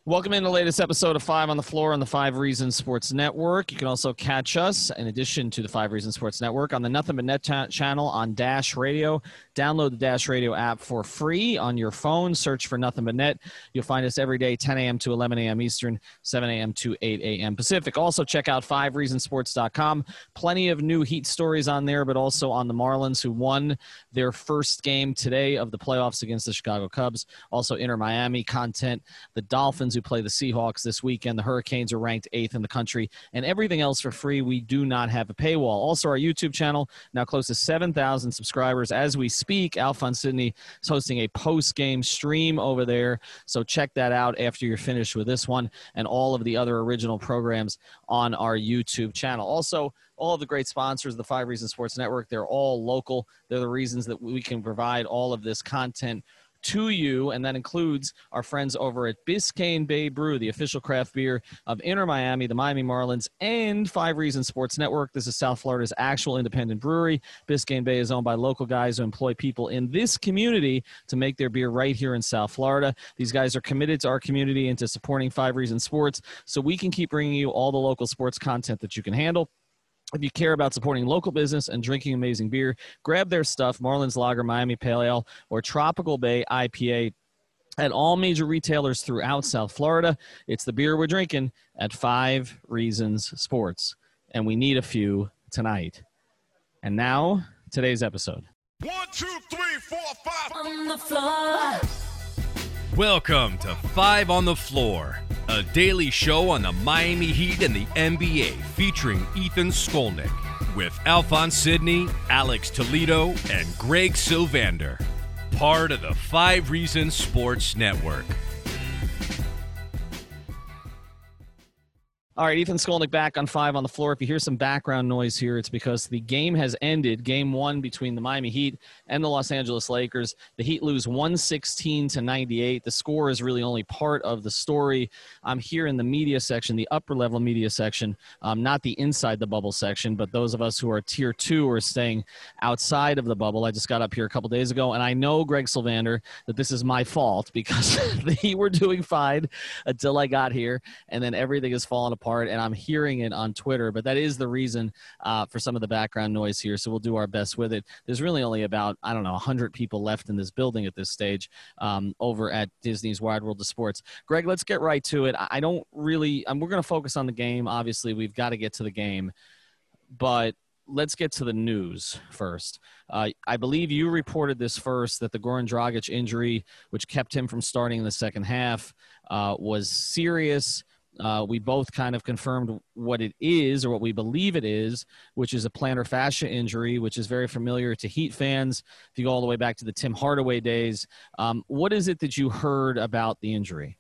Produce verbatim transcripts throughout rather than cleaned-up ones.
Welcome in the latest episode of Five on the Floor on the Five Reasons Sports Network. You can also catch us, in addition to the Five Reasons Sports Network, on the Nothing But Net ta- channel on Dash Radio. Download the Dash Radio app for free on your phone. Search for Nothing But Net. You'll find us every day, ten a.m. to eleven a.m. Eastern, seven a.m. to eight a.m. Pacific. Also, check out five reasons sports dot com. Plenty of new Heat stories on there, but also on the Marlins, who won their first game today of the playoffs against the Chicago Cubs. Also, Inter Miami content. The Dolphins, who play the Seahawks this weekend. The Hurricanes are ranked eighth in the country, and everything else for free. We do not have a paywall. Also, our YouTube channel, now close to seven thousand subscribers. As we speak, Alphonse Sidney is hosting a post-game stream over there, so check that out after you're finished with this one and all of the other original programs on our YouTube channel. Also, all of the great sponsors of the Five Reasons Sports Network, they're all local. They're the reasons that we can provide all of this content to you, and that includes our friends over at Biscayne Bay Brew, the official craft beer of Inter Miami, the Miami Marlins, and Five Reasons Sports Network. This is South Florida's actual independent brewery. Biscayne Bay is owned by local guys who employ people in this community to make their beer right here in South Florida. These guys are committed to our community and to supporting Five Reasons Sports, so we can keep bringing you all the local sports content that you can handle. If you care about supporting local business and drinking amazing beer, grab their stuff, Marlins Lager, Miami Pale Ale, or Tropical Bay I P A at all major retailers throughout South Florida. It's the beer we're drinking at Five Reasons Sports, and we need a few tonight. And now, today's episode. One, two, three, four, five. On the floor. Welcome to Five on the Floor, a daily show on the Miami Heat and the N B A featuring Ethan Skolnick with Alphonse Sidney, Alex Toledo, and Greg Sylvander. Part of the Five Reasons Sports Network. All right, Ethan Skolnick back on Five on the Floor. If you hear some background noise here, it's because the game has ended. Game one between the Miami Heat and the Los Angeles Lakers. The Heat lose one sixteen to ninety-eight. The score is really only part of the story. I'm here in the media section, the upper-level media section, um, not the inside the bubble section, but those of us who are tier two are staying outside of the bubble. I just got up here a couple days ago, and I know, Greg Sylvander, that this is my fault because the Heat were doing fine until I got here, and then everything has fallen apart. And I'm hearing it on Twitter, but that is the reason uh, for some of the background noise here, so we'll do our best with it. There's really only about, I don't know, one hundred people left in this building at this stage um, over at Disney's Wide World of Sports. Greg, let's get right to it. I don't really um, – we're going to focus on the game. Obviously, we've got to get to the game, but let's get to the news first. Uh, I believe you reported this first, that the Goran Dragic injury, which kept him from starting in the second half, uh, was serious. Uh, we both kind of confirmed what it is, or what we believe it is, which is a plantar fascia injury, which is very familiar to Heat fans. If you go all the way back to the Tim Hardaway days, um, what is it that you heard about the injury?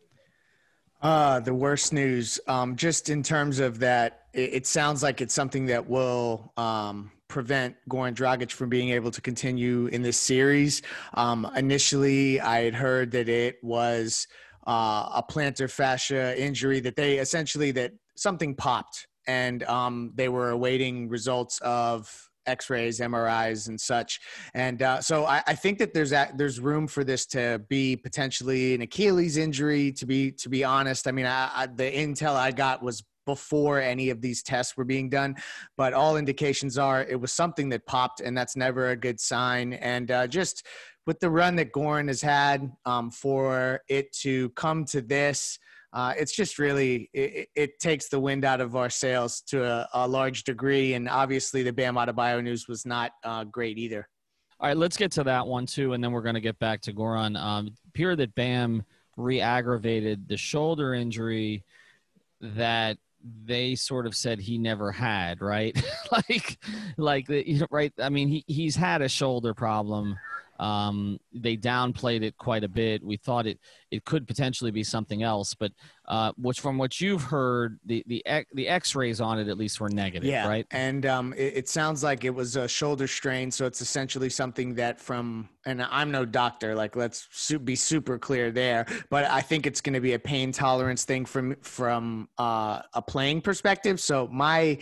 Uh, the worst news, um, just in terms of that, it, it sounds like it's something that will um, prevent Goran Dragic from being able to continue in this series. Um, initially, I had heard that it was – Uh, a plantar fascia injury, that they essentially that something popped, and um, they were awaiting results of X-rays, M R Is, and such. And uh, so I, I think that there's a, there's room for this to be potentially an Achilles injury. To be to be honest, I mean, I, I, the intel I got was before any of these tests were being done, but all indications are it was something that popped, and that's never a good sign. And uh, just with the run that Goran has had, um, for it to come to this, uh, it's just really, it, it takes the wind out of our sails to a, a large degree. And obviously the Bam Adebayo news was not uh, great either. All right, let's get to that one too, and then we're going to get back to Goran. Um, appear that Bam re-aggravated the shoulder injury that they sort of said he never had, right? like, like the, you know, right. I mean, he, he's had a shoulder problem. Um, they downplayed it quite a bit. We thought it, it could potentially be something else, but uh, which from what you've heard, the, the, the X-rays on it at least were negative, yeah, right? And um, it, it sounds like it was a shoulder strain. So it's essentially something that from, and I'm no doctor, like let's su- be super clear there, but I think it's going to be a pain tolerance thing from, from uh, a playing perspective. So my,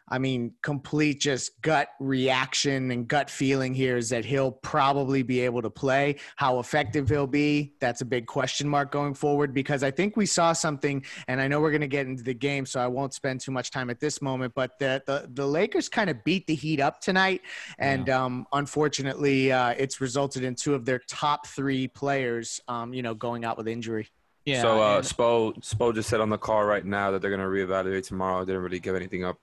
I mean, complete just gut reaction and gut feeling here is that he'll probably be able to play. How effective he'll be, that's a big question mark going forward, because I think we saw something, and I know we're going to get into the game, so I won't spend too much time at this moment, but the the, the Lakers kind of beat the Heat up tonight, and yeah. um, unfortunately, uh, it's resulted in two of their top three players, um, you know, going out with injury. Yeah. So uh, Spo, Spo just said on the call right now that they're going to reevaluate tomorrow. Didn't really give anything up.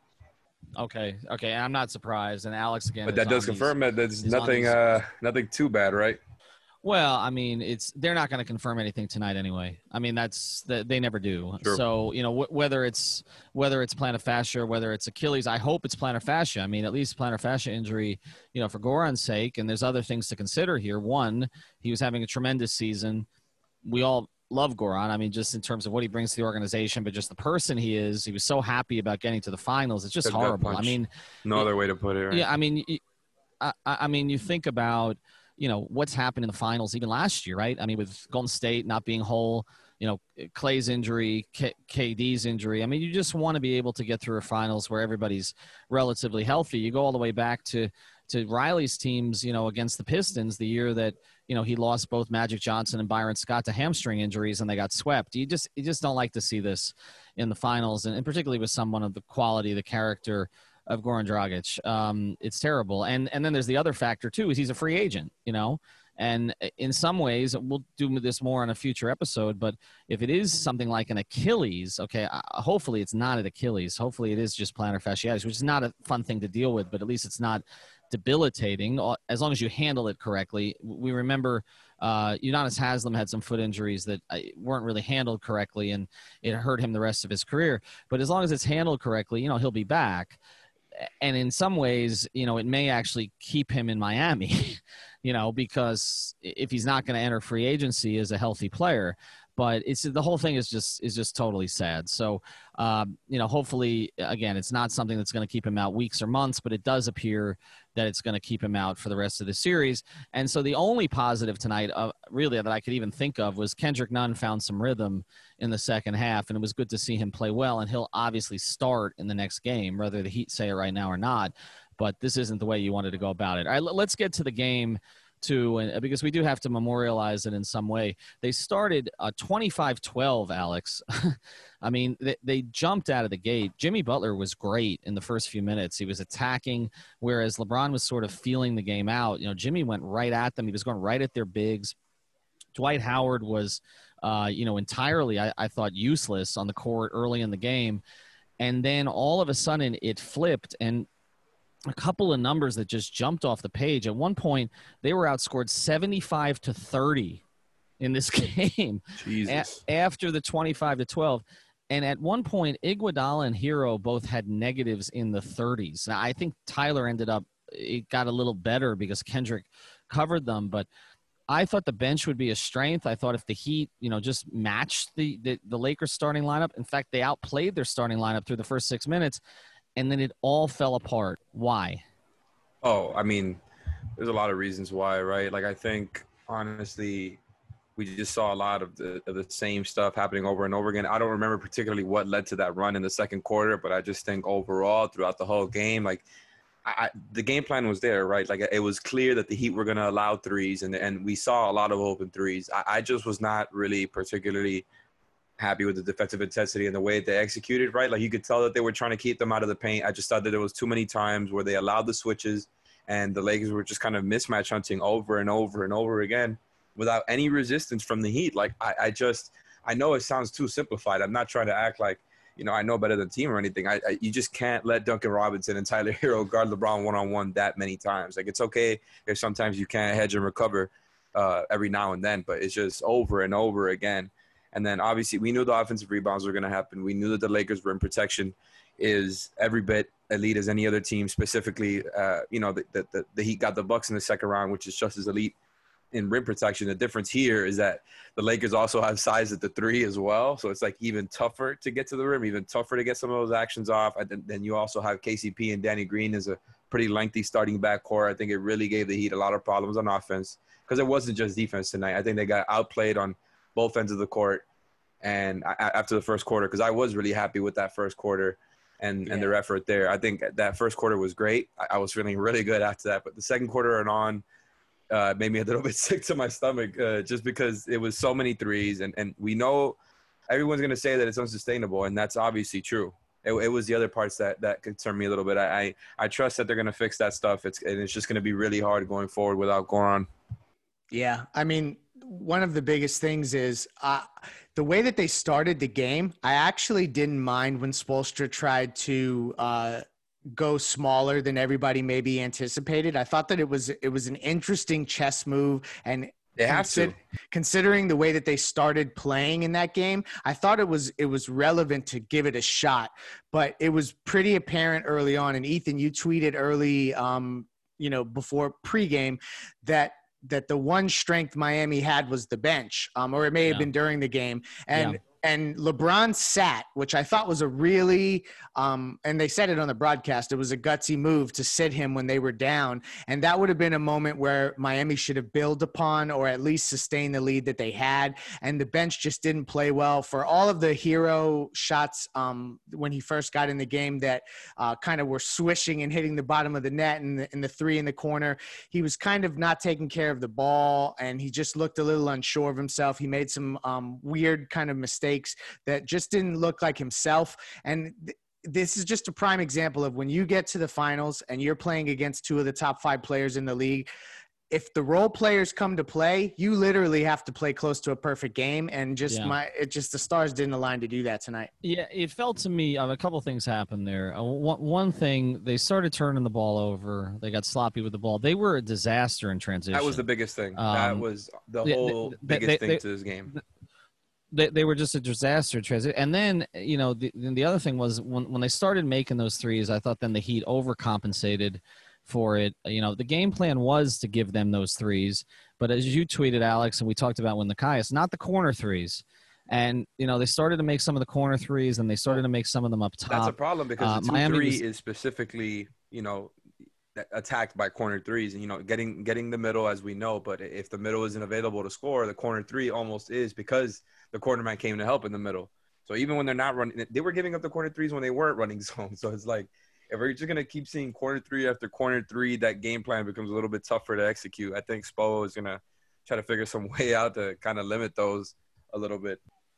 Okay. Okay. I'm not surprised. And Alex again. But that does confirm these, that there's nothing, uh, nothing too bad, right? Well, I mean, it's they're not going to confirm anything tonight anyway. I mean, that's they never do. True. So you know, wh- whether it's whether it's plantar fascia or whether it's Achilles, I hope it's plantar fascia. I mean, at least plantar fascia injury, you know, for Goran's sake. And there's other things to consider here. One, he was having a tremendous season. We all love Goran. I mean, just in terms of what he brings to the organization, but just the person he is. He was so happy about getting to the finals. It's just Good horrible. I mean, no other way to put it. Right? Yeah, I mean, I, I mean, you think about, you know, what's happened in the finals even last year, right? I mean, with Golden State not being whole, you know, Clay's injury, K- KD's injury. I mean, you just want to be able to get through a finals where everybody's relatively healthy. You go all the way back to to Riley's teams, you know, against the Pistons the year that, you know, he lost both Magic Johnson and Byron Scott to hamstring injuries and they got swept. You just you just don't like to see this in the finals, and, and particularly with someone of the quality, the character of Goran Dragic. Um, it's terrible. And and then there's the other factor too, is he's a free agent, you know, and in some ways we'll do this more on a future episode, but if it is something like an Achilles, okay, uh, hopefully it's not an Achilles. Hopefully it is just plantar fasciitis, which is not a fun thing to deal with, but at least it's not debilitating as long as you handle it correctly. We remember uh, Udonis Haslem had some foot injuries that weren't really handled correctly, and it hurt him the rest of his career. But as long as it's handled correctly, you know, he'll be back. And in some ways, you know, it may actually keep him in Miami, you know, because if he's not going to enter free agency as a healthy player. But it's the whole thing is just is just totally sad. So, um, you know, hopefully, again, it's not something that's going to keep him out weeks or months, but it does appear that it's going to keep him out for the rest of the series. And so the only positive tonight, uh, really, that I could even think of was Kendrick Nunn found some rhythm in the second half, and it was good to see him play well. And he'll obviously start in the next game, whether the Heat say it right now or not. But this isn't the way you wanted to go about it. All right, let's get to the game. To, and because we do have to memorialize it in some way. They started uh, twenty-five twelve, Alex. I mean, they, they jumped out of the gate. Jimmy Butler was great in the first few minutes. He was attacking, whereas LeBron was sort of feeling the game out. You know, Jimmy went right at them. He was going right at their bigs. Dwight Howard was, uh, you know, entirely, I, I thought, useless on the court early in the game. And then all of a sudden it flipped, and a couple of numbers that just jumped off the page. At one point, they were outscored seventy-five to thirty in this game. Jesus. A- after the twenty-five to twelve. And at one point, Iguodala and Hero both had negatives in the thirties. Now, I think Tyler ended up, it got a little better because Kendrick covered them, but I thought the bench would be a strength. I thought if the Heat, you know, just matched the, the, the Lakers starting lineup, in fact, they outplayed their starting lineup through the first six minutes, and then it all fell apart. Why? Oh, I mean, there's a lot of reasons why, right? Like, I think, honestly, we just saw a lot of the of the same stuff happening over and over again. I don't remember particularly what led to that run in the second quarter, but I just think overall throughout the whole game, like, I, the game plan was there, right? Like, it was clear that the Heat were going to allow threes, and and we saw a lot of open threes. I, I just was not really particularly – happy with the defensive intensity and the way they executed, right? Like, you could tell that they were trying to keep them out of the paint. I just thought that there was too many times where they allowed the switches and the Lakers were just kind of mismatch hunting over and over and over again without any resistance from the Heat. Like, I, I just, I know it sounds too simplified. I'm not trying to act like, you know, I know better than the team or anything. I, I you just can't let Duncan Robinson and Tyler Hero guard LeBron one-on-one that many times. Like, it's okay if sometimes you can't hedge and recover uh, every now and then, but it's just over and over again. And then, obviously, we knew the offensive rebounds were going to happen. We knew that the Lakers' rim protection is every bit elite as any other team. Specifically, uh, you know, the, the, the Heat got the Bucks in the second round, which is just as elite in rim protection. The difference here is that the Lakers also have size at the three as well. So it's, like, even tougher to get to the rim, even tougher to get some of those actions off. And then you also have K C P and Danny Green as a pretty lengthy starting backcourt. I think it really gave the Heat a lot of problems on offense because it wasn't just defense tonight. I think they got outplayed on both ends of the court and I, after the first quarter, because I was really happy with that first quarter. and, Yeah. and their effort there. I think that first quarter was great. I, I was feeling really good after that. But the second quarter and on uh, made me a little bit sick to my stomach uh, just because it was so many threes. And, and we know everyone's going to say that it's unsustainable, and that's obviously true. It, it was the other parts that, that concerned me a little bit. I, I, I trust that they're going to fix that stuff. It's, and it's just going to be really hard going forward without Goran. Yeah, I mean, one of the biggest things is uh, the way that they started the game. I actually didn't mind when Spoelstra tried to uh, go smaller than everybody maybe anticipated. I thought that it was it was an interesting chess move, and They have consi- to. considering the way that they started playing in that game, I thought it was it was relevant to give it a shot. But it was pretty apparent early on. And Ethan, you tweeted early, um, you know, before pregame that. that the one strength Miami had was the bench, um, or it may have Yeah. been during the game. And, Yeah. and LeBron sat, which I thought was a really, um, and they said it on the broadcast, it was a gutsy move to sit him when they were down. And that would have been a moment where Miami should have built upon, or at least sustain the lead that they had. And the bench just didn't play well for all of the hero shots um, when he first got in the game that uh, kind of were swishing and hitting the bottom of the net, and the, and the three in the corner. He was kind of not taking care of the ball, and he just looked a little unsure of himself. He made some um, weird kind of mistakes that just didn't look like himself. And th- this is just a prime example of when you get to the finals and you're playing against two of the top five players in the league. If the role players come to play, you literally have to play close to a perfect game. And just Yeah. my, it just, the stars didn't align to do that tonight. Yeah, it felt to me uh, a couple of things happened there. Uh, one, one thing, they started turning the ball over. They got sloppy with the ball. They were a disaster in transition. That was the biggest thing. that Um, was the they- whole they- biggest they- thing they- to this game. They, they were just a disaster transition. And then, you know, the, the other thing was when, when they started making those threes, I thought then the Heat overcompensated for it. You know, the game plan was to give them those threes. But as you tweeted, Alex, and we talked about when the Caius, not the corner threes. And, you know, they started to make some of the corner threes, and they started to make some of them up top. That's a problem because Uh, the two Miami three was- is specifically, you know, attacked by corner threes, and you know, getting getting the middle, as we know. But if the middle isn't available to score, the corner three almost is, because the corner man came to help in the middle. So even when they're not running, they were giving up the corner threes when they weren't running zone. So it's like, if we're just gonna keep seeing corner three after corner three, that game plan becomes a little bit tougher to execute. I think Spo is gonna try to figure some way out to kind of limit those a little bit.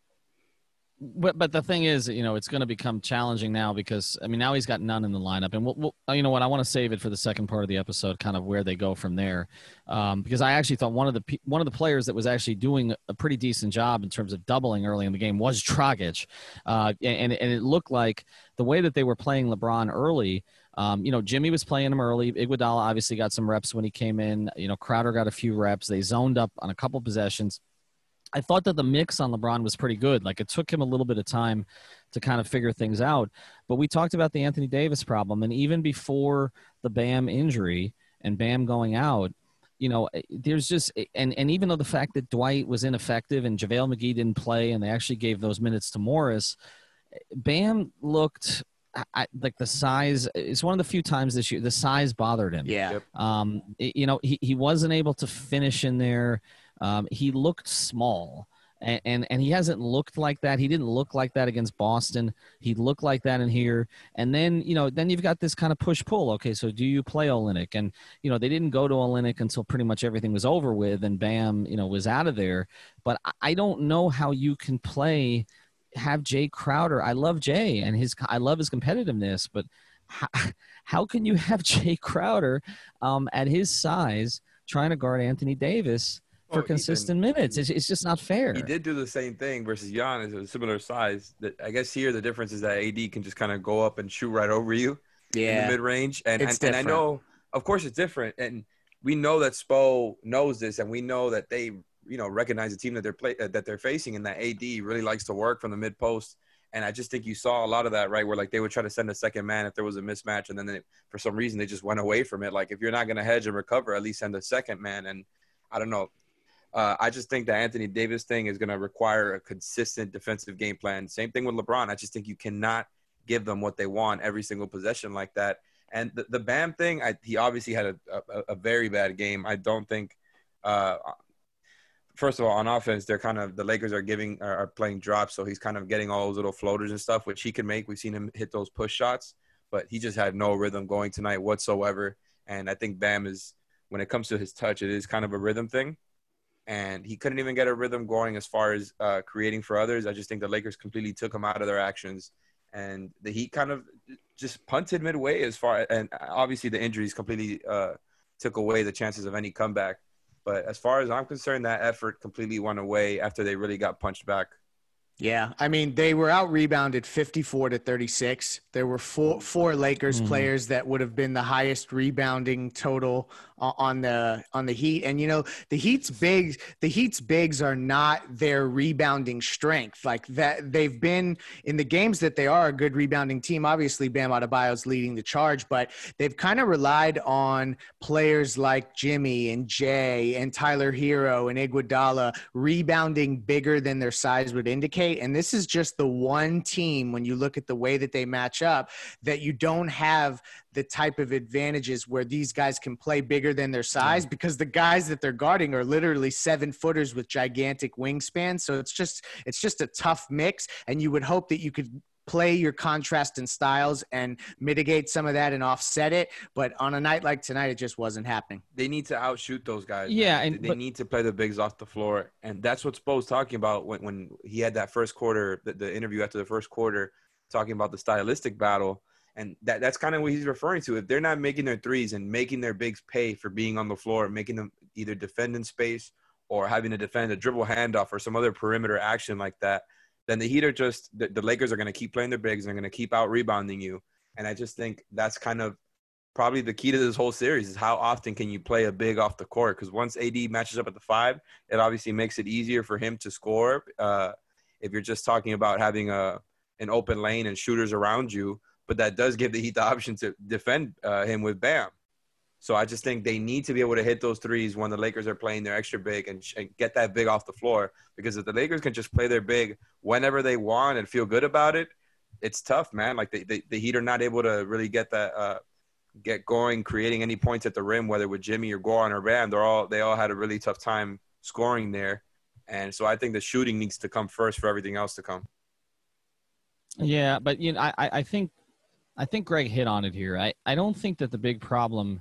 But but the thing is, you know, it's going to become challenging now because, I mean, now he's got none in the lineup. And, we'll, we'll, you know what, I want to save it for the second part of the episode, kind of where they go from there. Um, because I actually thought one of the pe- one of the players that was actually doing a pretty decent job in terms of doubling early in the game was Dragic. Uh, and, and it looked like the way that they were playing LeBron early, um, you know, Jimmy was playing him early. Iguodala obviously got some reps when he came in. You know, Crowder got a few reps. They zoned up on a couple possessions. I thought that the mix on LeBron was pretty good. Like, it took him a little bit of time to kind of figure things out. But we talked about the Anthony Davis problem. And even before the Bam injury and Bam going out, you know, there's just – and and even though the fact that Dwight was ineffective and JaVale McGee didn't play and they actually gave those minutes to Morris, Bam looked I, like the size – it's one of the few times this year the size bothered him. Yeah. Yep. Um, it- you know, he, he wasn't able to finish in there. Um, he looked small, and, and and he hasn't looked like that. He didn't look like that against Boston. He looked like that in here. And then, you know, then you've got this kind of push-pull. Okay, so do you play Olynyk? And, you know, they didn't go to Olynyk until pretty much everything was over with, and Bam, you know, was out of there. But I- I don't know how you can play – have Jay Crowder. I love Jay, and his I love his competitiveness, but how, how can you have Jay Crowder um, at his size trying to guard Anthony Davis for Well, Ethan, consistent minutes? It's, it's just not fair. He did do the same thing versus Giannis, a similar size. That I guess here the difference is that A D can just kind of go up and shoot right over you in Yeah. the mid range, and It's and, and I different. know, of course, it's different, and we know that Spo knows this, and we know that they, you know, recognize the team that they're play uh, that they're facing, and that A D really likes to work from the mid post. And I just think you saw a lot of that, right, where like they would try to send a second man if there was a mismatch, and then they, for some reason they just went away from it. Like, if you're not going to hedge and recover, at least send a second man. And I don't know. Uh, I just think the Anthony Davis thing is going to require a consistent defensive game plan. Same thing with LeBron. I just think you cannot give them what they want every single possession like that. And the, the Bam thing, I, he obviously had a, a, a very bad game. I don't think uh, first of all, on offense, they're kind of the Lakers are giving are, are playing drops, so he's kind of getting all those little floaters and stuff, which he can make. We've seen him hit those push shots, but he just had no rhythm going tonight whatsoever. And I think Bam is, when it comes to his touch, it is kind of a rhythm thing. And he couldn't even get a rhythm going as far as uh, creating for others. I just think the Lakers completely took him out of their actions. And the Heat kind of just punted midway as far – and obviously the injuries completely uh, took away the chances of any comeback. But as far as I'm concerned, that effort completely went away after they really got punched back. Yeah, I mean, they were out rebounded fifty-four to thirty-six. There were four four Lakers mm. players that would have been the highest rebounding total on the on the Heat. And you know, the Heat's bigs, the Heat's bigs are not their rebounding strength. Like that, they've been in the games that they are a good rebounding team. Obviously, Bam Adebayo's leading the charge, but they've kind of relied on players like Jimmy and Jay and Tyler Hero and Iguodala rebounding bigger than their size would indicate. And this is just the one team, when you look at the way that they match up, that you don't have the type of advantages where these guys can play bigger than their size, because the guys that they're guarding are literally seven footers with gigantic wingspans. So it's just, it's just a tough mix. And you would hope that you could play your contrast and styles and mitigate some of that and offset it. But on a night like tonight, it just wasn't happening. They need to outshoot those guys. Yeah. Man. And, they but, need to play the bigs off the floor. And that's what Spo's talking about when, when he had that first quarter, the, the interview after the first quarter, talking about the stylistic battle. And that, that's kind of what he's referring to. If they're not making their threes and making their bigs pay for being on the floor, making them either defend in space or having to defend a dribble handoff or some other perimeter action like that, then the Heat are just the, – the Lakers are going to keep playing their bigs and they're going to keep out-rebounding you. And I just think that's kind of probably the key to this whole series is how often can you play a big off the court, because once A D matches up at the five, it obviously makes it easier for him to score. Uh, if you're just talking about having a an open lane and shooters around you, but that does give the Heat the option to defend uh, him with Bam. So I just think they need to be able to hit those threes when the Lakers are playing their extra big and, and get that big off the floor. Because if the Lakers can just play their big whenever they want and feel good about it, it's tough, man. Like the, the, the Heat are not able to really get that uh, get going, creating any points at the rim, whether with Jimmy or Goran or Bam. They're all they all had a really tough time scoring there. And so I think the shooting needs to come first for everything else to come. Yeah, but you know, I, I think I think Greg hit on it here. I, I don't think that the big problem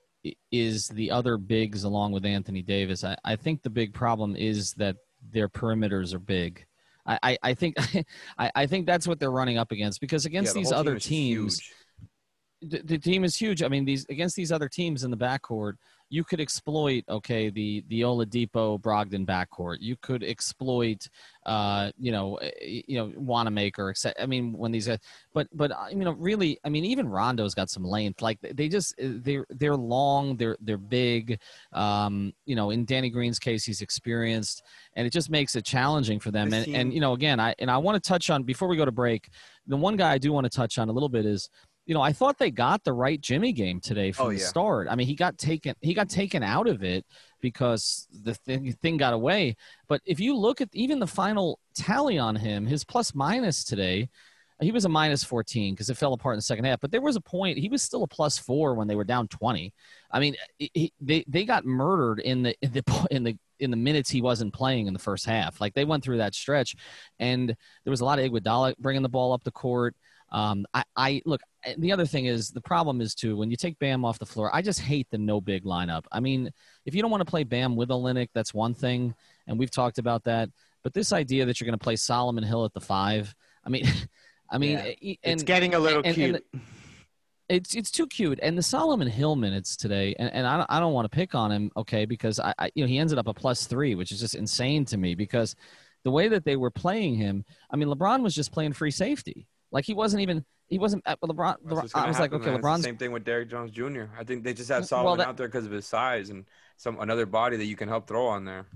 is the other bigs along with Anthony Davis. I, I think the big problem is that their perimeters are big. I, I, I think I, I think that's what they're running up against, because against yeah, the these other team teams, the, the team is huge. I mean, these against these other teams in the backcourt, you could exploit, okay, the the Oladipo Brogdon backcourt. You could exploit, uh, you know, you know, Wanamaker. I mean, when these guys, but but you know, really, I mean, even Rondo's got some length. Like they just they're they're long, they're they're big. Um, you know, in Danny Green's case, he's experienced, and it just makes it challenging for them. And and you know, again, I and I want to touch on before we go to break, the one guy I do want to touch on a little bit is, you know, I thought they got the right Jimmy game today from oh, the yeah. start. I mean, he got taken he got taken out of it because the thing, thing got away. But if you look at even the final tally on him, his plus minus today, he was a minus fourteen because it fell apart in the second half. But there was a point, he was still a plus four when they were down twenty. I mean, he, they they got murdered in the in the in the in the minutes he wasn't playing in the first half. Like they went through that stretch, and there was a lot of Iguodala bringing the ball up the court. Um, I, I look, the other thing is the problem is too, when you take Bam off the floor, I just hate the no big lineup. I mean, if you don't want to play Bam with Olynyk, that's one thing. And we've talked about that, but this idea that you're going to play Solomon Hill at the five, I mean, I mean, yeah. and, it's getting a little and, cute. And, and it's, it's too cute. And the Solomon Hill minutes today, and, and I don't, I don't want to pick on him. Okay. Because I, I, you know, he ended up a plus three, which is just insane to me, because the way that they were playing him, I mean, LeBron was just playing free safety. Like he wasn't even he wasn't at LeBron. LeBron I was happen, like, okay, man. LeBron's the same thing with Derrick Jones Junior I think they just have Solomon well, that, out there because of his size and some another body that you can help throw on there.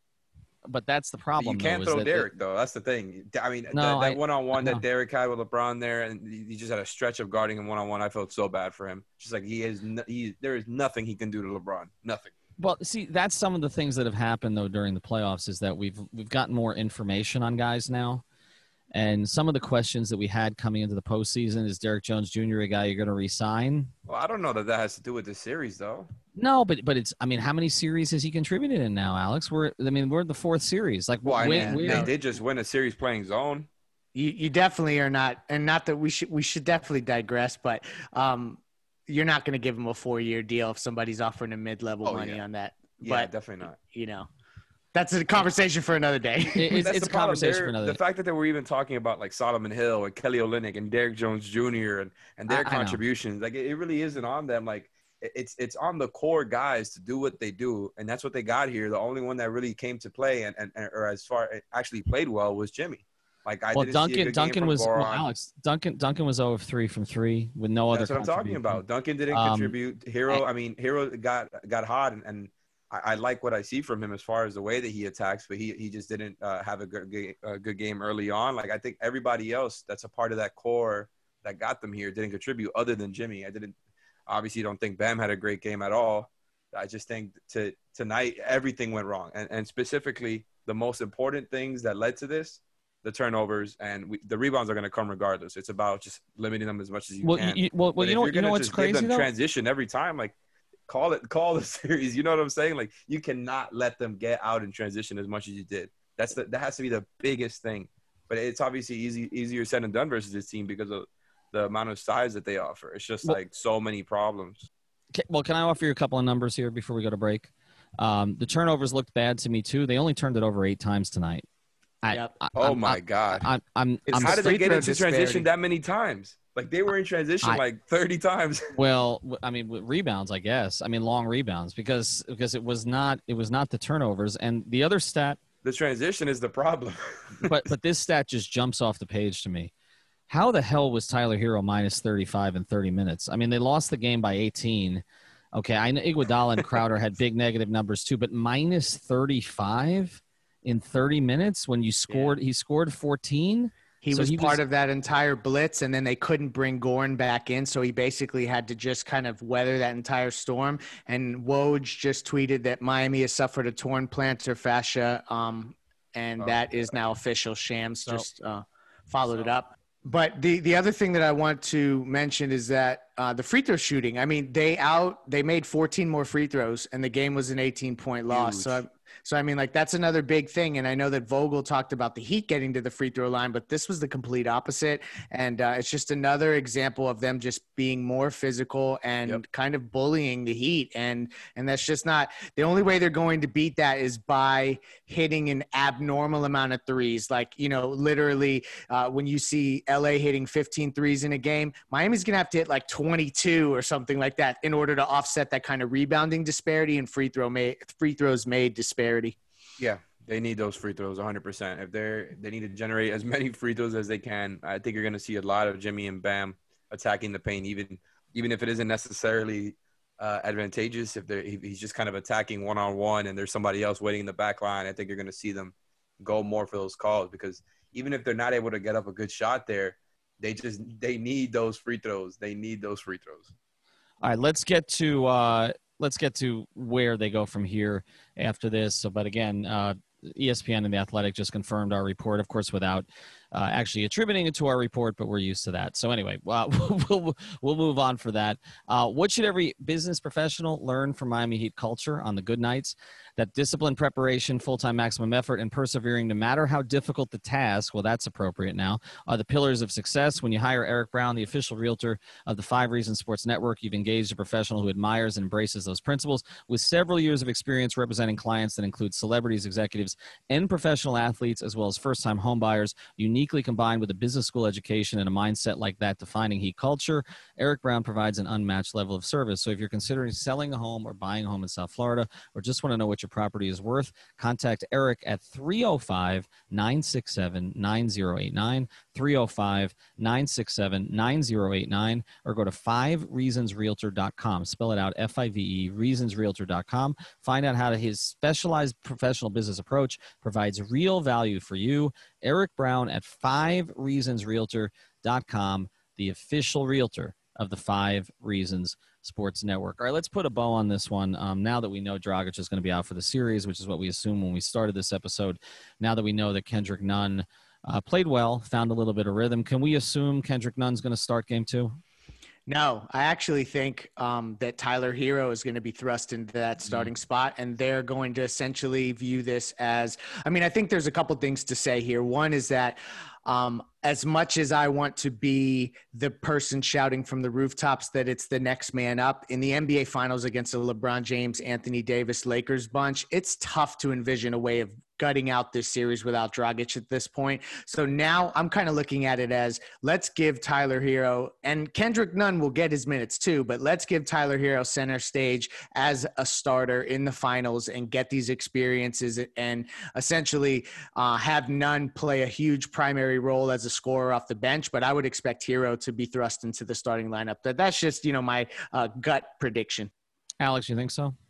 But that's the problem. But you can't though, throw that Derrick it, though. That's the thing. I mean, no, that, that I, one-on-one no. that Derrick had with LeBron there, and he just had a stretch of guarding him one-on-one. I felt so bad for him. Just like he is, no, he there is nothing he can do to LeBron. Nothing. Well, see, that's some of the things that have happened though during the playoffs is that we've we've gotten more information on guys now. And some of the questions that we had coming into the postseason, is Derrick Jones Junior a guy you're going to re-sign? Well, I don't know that that has to do with the series, though. No, but but it's. I mean, how many series has he contributed in now, Alex? We're. I mean, we're in the fourth series. Like, Well, I when, mean, where- they did just win a series playing zone. You you definitely are not, and not that we should we should definitely digress, but um, you're not going to give him a four year deal if somebody's offering him mid level Oh, money yeah. on that. Yeah, But definitely not. you know, that's a conversation for another day. It- it's That's it's the a problem. conversation They're- for another. The fact that they were even talking about like Solomon Hill and Kelly Olynyk and Derrick Jones Junior and and their I- I know. contributions, like it, it really isn't on them. Like it- it's it's on the core guys to do what they do, and that's what they got here. The only one that really came to play and, and or as far actually played well was Jimmy. Like I well, didn't see a Duncan good Duncan game from was well, Goran. Alex Duncan Duncan was zero of three from three with no other. That's what I'm talking contribution. about. Duncan didn't Um, contribute. Hero, I mean, Hero got got hot, and, and I, I like what I see from him as far as the way that he attacks, but he he just didn't uh, have a good ga- a good game early on. Like I think everybody else that's a part of that core that got them here didn't contribute, other than Jimmy. I didn't obviously don't think Bam had a great game at all. I just think to tonight everything went wrong, and and specifically the most important things that led to this. The turnovers and we, the rebounds are going to come regardless. It's about just limiting them as much as you Well, can. you, well, well, But you if know, you're you know gonna what's just crazy give them though. transition every time, like call it, call the series. You know what I'm saying? Like you cannot let them get out in transition as much as you did. That's the, that has to be the biggest thing. But it's obviously easy, easier said than done versus this team because of the amount of size that they offer. It's just Well- like so many problems. Okay, well, can I offer you a couple of numbers here before we go to break? Um, the turnovers looked bad to me too. They only turned it over eight times tonight. I, Yep. I, Oh I'm, my I, God. I'm, I'm, It's I'm How did they free get throw into disparity. transition that many times? Like they were in transition I- like thirty times. well, w- I mean, with rebounds, I guess. I mean, long rebounds because because it was not it was not the turnovers. And the other stat, The transition is the problem. but but this stat just jumps off the page to me. How the hell was Tyler Hero minus thirty-five in thirty minutes? I mean, they lost the game by eighteen. Okay, I know Iguodala and Crowder had big negative numbers too, but minus thirty-five in thirty minutes when you scored, he scored fourteen. He So was he part was- of that entire blitz, and then they couldn't bring Goran back in, so he basically had to just kind of weather that entire storm. And Woj just tweeted that Miami has suffered a torn plantar fascia, um, and Oh, that is now official. Shams So- just uh, followed it up. But the the other thing that I want to mention is that uh, the free throw shooting. I mean, they out they made fourteen more free throws, and the game was an eighteen point loss. Huge. So I, so I mean, like that's another big thing. And I know that Vogel talked about the Heat getting to the free throw line, but this was the complete opposite. And uh, it's just another example of them just being more physical and Yep. kind of bullying the Heat. And and that's just not the only way they're going to beat that is by hitting an abnormal amount of threes. Like, you know, literally uh, when you see L A hitting fifteen threes in a game, Miami's going to have to hit like twenty-two or something like that in order to offset that kind of rebounding disparity and free throw made, free throws made disparity. Yeah, they need those free throws one hundred percent. If they're they need to generate as many free throws as they can. I think you're going to see a lot of Jimmy and Bam attacking the paint, even even if it isn't necessarily uh, advantageous. If they're if he's just kind of attacking one on one, and there's somebody else waiting in the back line, I think you're going to see them go more for those calls because even if they're not able to get up a good shot there, they just they need those free throws. They need those free throws. All right, let's get to uh, let's get to where they go from here after this. So, but again, uh, E S P N and The Athletic just confirmed our report, of course, without uh, actually attributing it to our report, but we're used to that. So anyway, uh, we'll, we'll move on for that. Uh, what should every business professional learn from Miami Heat culture on the good nights? That discipline, preparation, full-time maximum effort, and persevering no matter how difficult the task, well, that's appropriate now, are the pillars of success. When you hire Eric Brown, the official realtor of the Five Reasons Sports Network, you've engaged a professional who admires and embraces those principles. With several years of experience representing clients that include celebrities, executives, and professional athletes, as well as first-time homebuyers, uniquely combined with a business school education and a mindset like that defining Heat culture, Eric Brown provides an unmatched level of service. So if you're considering selling a home or buying a home in South Florida, or just want to know what your property is worth, contact Eric at three oh five, nine six seven, nine oh eight nine, three oh five, nine six seven, nine oh eight nine, or go to five reasons realtor dot com. Spell it out, F I V E, reasons realtor dot com. Find out how his specialized professional business approach provides real value for you. Eric Brown at five reasons realtor dot com, the official realtor of the Five Reasons Sports Network. All right, let's put a bow on this one. Um, now that we know Dragic is going to be out for the series, which is what we assumed when we started this episode, now that we know that Kendrick Nunn uh, played well, found a little bit of rhythm, can we assume Kendrick Nunn's going to start game two? No, I actually think um, that Tyler Hero is going to be thrust into that starting mm-hmm. spot, and they're going to essentially view this as, I mean, I think there's a couple things to say here. One is that um, as much as I want to be the person shouting from the rooftops that it's the next man up in the N B A finals against the LeBron James, Anthony Davis, Lakers bunch, it's tough to envision a way of gutting out this series without Dragic at this point. So now I'm kind of looking at it as, let's give Tyler Hero, and Kendrick Nunn will get his minutes too, but let's give Tyler Hero center stage as a starter in the finals and get these experiences and essentially uh, have Nunn play a huge primary role as a scorer off the bench. But I would expect Hero to be thrust into the starting lineup. That That's just, you know, my uh, gut prediction. Alex, you think so?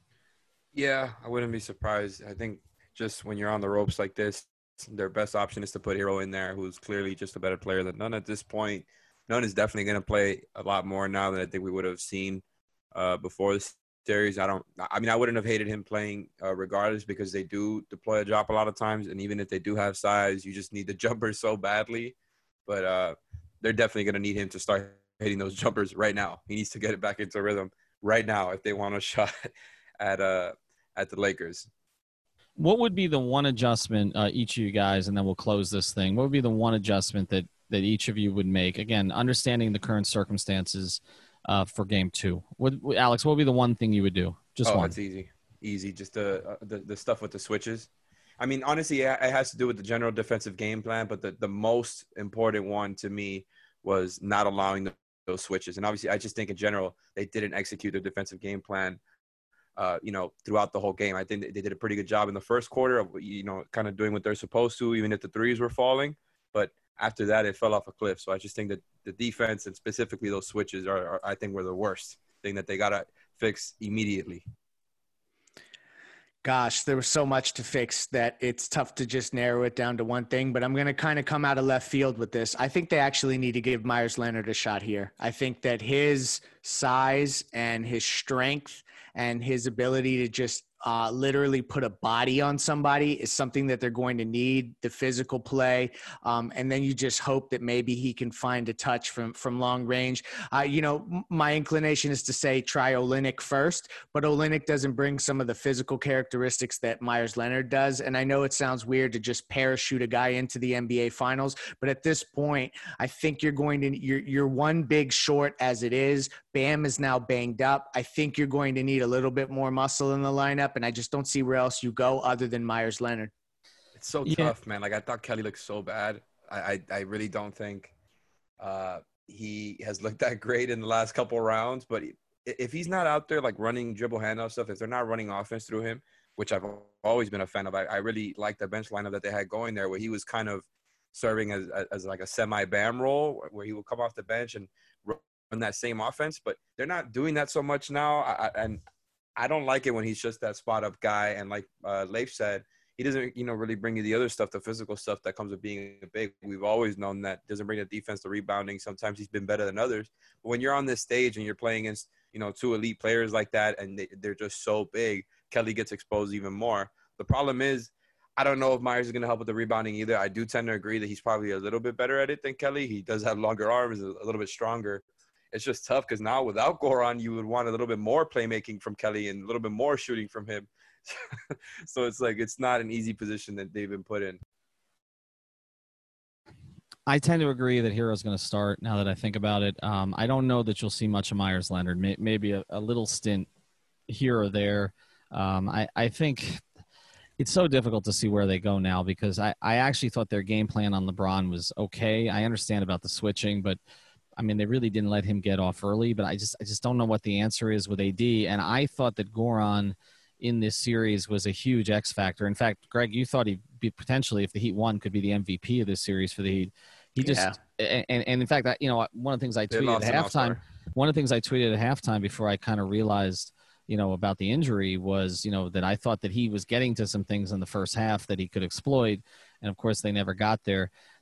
Yeah, I wouldn't be surprised. I think just when you're on the ropes like this, their best option is to put Hero in there, who's clearly just a better player than Nunn at this point. Nunn is definitely going to play a lot more now than I think we would have seen uh, before the series. I don't – I mean, I wouldn't have hated him playing uh, regardless, because they do deploy a drop a lot of times, and even if they do have size, you just need the jumpers so badly. But uh, they're definitely going to need him to start hitting those jumpers right now. He needs to get it back into rhythm right now if they want a shot at uh, at the Lakers. What would be the one adjustment, uh, each of you guys, and then we'll close this thing. What would be the one adjustment that, that each of you would make? Again, understanding the current circumstances uh, for game two. What, Alex, what would be the one thing you would do? Just oh, one. It's easy. Easy. Just the, uh, the the stuff with the switches. I mean, honestly, it has to do with the general defensive game plan, but the, the most important one to me was not allowing the, those switches. And obviously, I just think in general, they didn't execute their defensive game plan Uh, you know, throughout the whole game. I think they did a pretty good job in the first quarter of, you know, kind of doing what they're supposed to, even if the threes were falling. But after that, it fell off a cliff. So I just think that the defense, and specifically those switches, are, are I think, were the worst thing that they got to fix immediately. Gosh, there was so much to fix that it's tough to just narrow it down to one thing, but I'm going to kind of come out of left field with this. I think they actually need to give Myers Leonard a shot here. I think that his size and his strength and his ability to just uh, literally put a body on somebody is something that they're going to need, the physical play. Um, and then you just hope that maybe he can find a touch from, from long range. Uh, you know, my inclination is to say try Olynyk first, but Olynyk doesn't bring some of the physical characteristics that Myers Leonard does. And I know it sounds weird to just parachute a guy into the N B A finals, but at this point, I think you're going to, you're, you're one big short as it is. Bam is now banged up. I think you're going to need a little bit more muscle in the lineup, and I just don't see where else you go other than Myers Leonard. It's so yeah. tough, man. Like, I thought Kelly looked so bad. I I, I really don't think uh, he has looked that great in the last couple of rounds. But if he's not out there, like, running dribble handoff stuff, if they're not running offense through him, which I've always been a fan of, I, I really like the bench lineup that they had going there, where he was kind of serving as, as like a semi-Bam role, where he would come off the bench and run that same offense. But they're not doing that so much now. I, and I don't like it when he's just that spot-up guy. And like uh, Leif said, he doesn't, you know, really bring you the other stuff, the physical stuff that comes with being big. We've always known that doesn't bring the defense, the rebounding. Sometimes he's been better than others. But when you're on this stage and you're playing against, you know, two elite players like that, and they, they're just so big, Kelly gets exposed even more. The problem is, I don't know if Myers is going to help with the rebounding either. I do tend to agree that he's probably a little bit better at it than Kelly. He does have longer arms, a little bit stronger. It's just tough because now without Goran, you would want a little bit more playmaking from Kelly and a little bit more shooting from him. So it's like it's not an easy position that they've been put in. I tend to agree that Hero's going to start now that I think about it. Um, I don't know that you'll see much of Myers Leonard, May, maybe a, a little stint here or there. Um, I, I think it's so difficult to see where they go now because I, I actually thought their game plan on LeBron was okay. I understand about the switching, but I mean, they really didn't let him get off early, but I just, I just don't know what the answer is with A D. And I thought that Goran in this series was a huge X factor. In fact, Greg, you thought he'd be potentially, if the Heat won, could be the M V P of this series for the Heat. He just, yeah. and, and in fact, I, you know, one of the things I tweeted at halftime, one of the things I tweeted at halftime before I kind of realized, you know, about the injury was, you know, that I thought that he was getting to some things in the first half that he could exploit. And of course they never got there.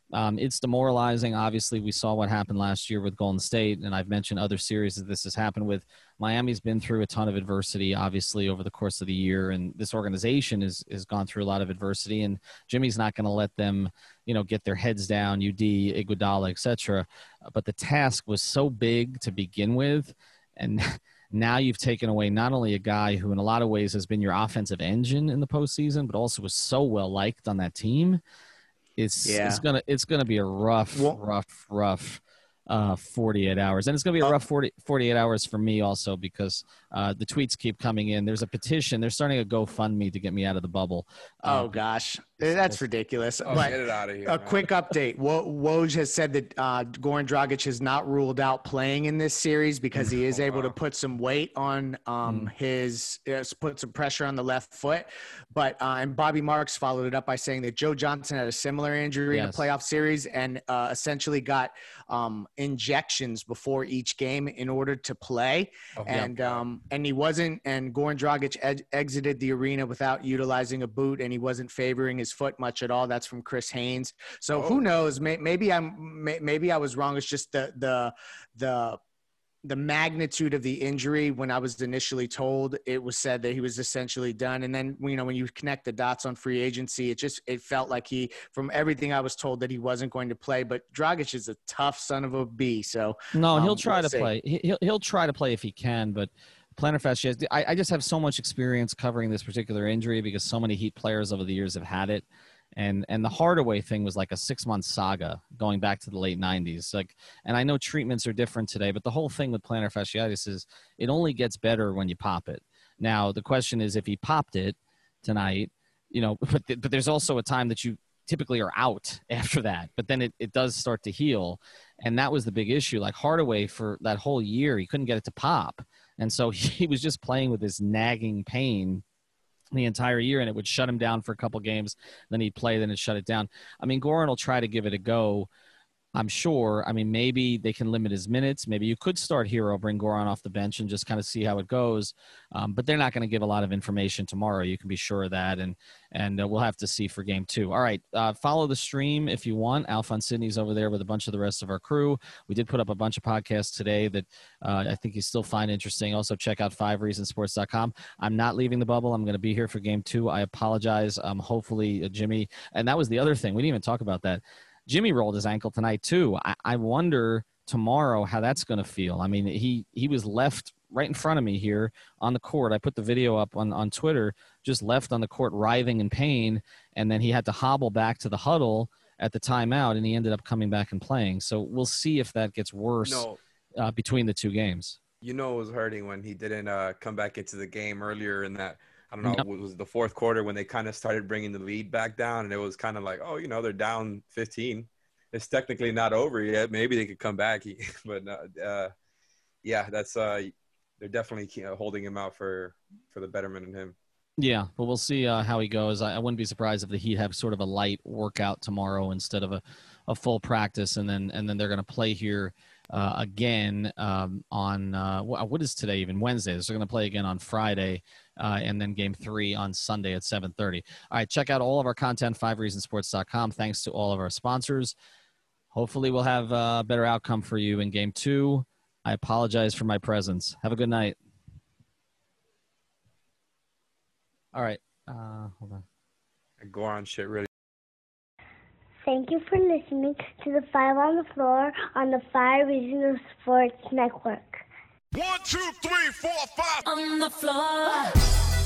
Um, it's demoralizing. Obviously, we saw what happened last year with Golden State, and I've mentioned other series that this has happened with. Miami's been through a ton of adversity, obviously, over the course of the year, and this organization has has gone through a lot of adversity, and Jimmy's not going to let them, you know, get their heads down, U D, Iguodala, et cetera. But the task was so big to begin with, and now you've taken away not only a guy who in a lot of ways has been your offensive engine in the postseason, but also was so well liked on that team. It's yeah. it's gonna it's gonna be a rough, well, rough, rough uh, forty-eight hours, and it's gonna be a rough forty, forty-eight hours for me also because uh, the tweets keep coming in. There's a petition. They're starting a GoFundMe to get me out of the bubble. Oh um, gosh, that's ridiculous. Oh, but get it out of here. A man. quick update: Woj has said that uh, Goran Dragic has not ruled out playing in this series because he is oh, able wow. to put some weight on um, mm. his, uh, put some pressure on the left foot. But uh, and Bobby Marks followed it up by saying that Joe Johnson had a similar injury yes. in a playoff series and uh, essentially got um, injections before each game in order to play, oh, and yeah. um, and he wasn't. And Goran Dragic ed- exited the arena without utilizing a boot, and he wasn't favoring his foot much at all. That's from Chris Haynes. So oh. who knows? May- maybe I'm may- maybe I was wrong. It's just the the the the magnitude of the injury. When I was initially told, it was said that he was essentially done. And then, you know, when you connect the dots on free agency, it just, it felt like he, from everything I was told, that he wasn't going to play. But Dragic is a tough son of a bee. So no, um, he'll try we'll to see. play. He'll, he'll try to play if he can, but Plantar fasciitis, I, I just have so much experience covering this particular injury because so many Heat players over the years have had it. And and the Hardaway thing was like a six-month saga going back to the late nineties. Like, and I know treatments are different today, but the whole thing with plantar fasciitis is it only gets better when you pop it. Now, the question is if he popped it tonight, you know, but, th- but there's also a time that you typically are out after that. But then it, it does start to heal. And that was the big issue. Like Hardaway for that whole year, he couldn't get it to pop. And so he was just playing with this nagging pain the entire year, and it would shut him down for a couple games. Then he'd play, then it'd shut it down. I mean, Goran will try to give it a go, I'm sure. I mean, maybe they can limit his minutes. Maybe you could start Hero, bring Goran off the bench, and just kind of see how it goes. Um, but they're not going to give a lot of information tomorrow. You can be sure of that, and and uh, we'll have to see for game two. All right, uh, follow the stream if you want. Alphonse Sidney's over there with a bunch of the rest of our crew. We did put up a bunch of podcasts today that uh, I think you still find interesting. Also, check out five reasons sports dot com. I'm not leaving the bubble. I'm going to be here for game two. I apologize. Um, hopefully, uh, Jimmy, and that was the other thing. We didn't even talk about that. Jimmy rolled his ankle tonight too. I, I wonder tomorrow how that's going to feel. I mean, he, he was left right in front of me here on the court. I put the video up on, on Twitter, just left on the court writhing in pain, and then he had to hobble back to the huddle at the timeout, and he ended up coming back and playing. So we'll see if that gets worse no. uh, between the two games. You know, it was hurting when he didn't uh, come back into the game earlier in that. I don't know, Yep. it was the fourth quarter when they kind of started bringing the lead back down, and it was kind of like, oh, you know, they're down fifteen. It's technically not over yet. Maybe they could come back, but uh, yeah, that's uh, they're definitely holding him out for for the betterment of him. Yeah, but we'll see uh, how he goes. I, I wouldn't be surprised if the Heat have sort of a light workout tomorrow instead of a, a full practice, and then and then they're going to play here uh, again um, on uh, what is today even Wednesday. So they're going to play again on Friday. Uh, and then game three on Sunday at seven thirty. All right, check out all of our content, five reasons sports dot com. Thanks to all of our sponsors. Hopefully we'll have a better outcome for you in game two. I apologize for my presence. Have a good night. All right. Uh, hold on. Goran shit really. Thank you for listening to the Five on the Floor on the Five Reasons Sports Network. One, two, three, four, five. On the floor.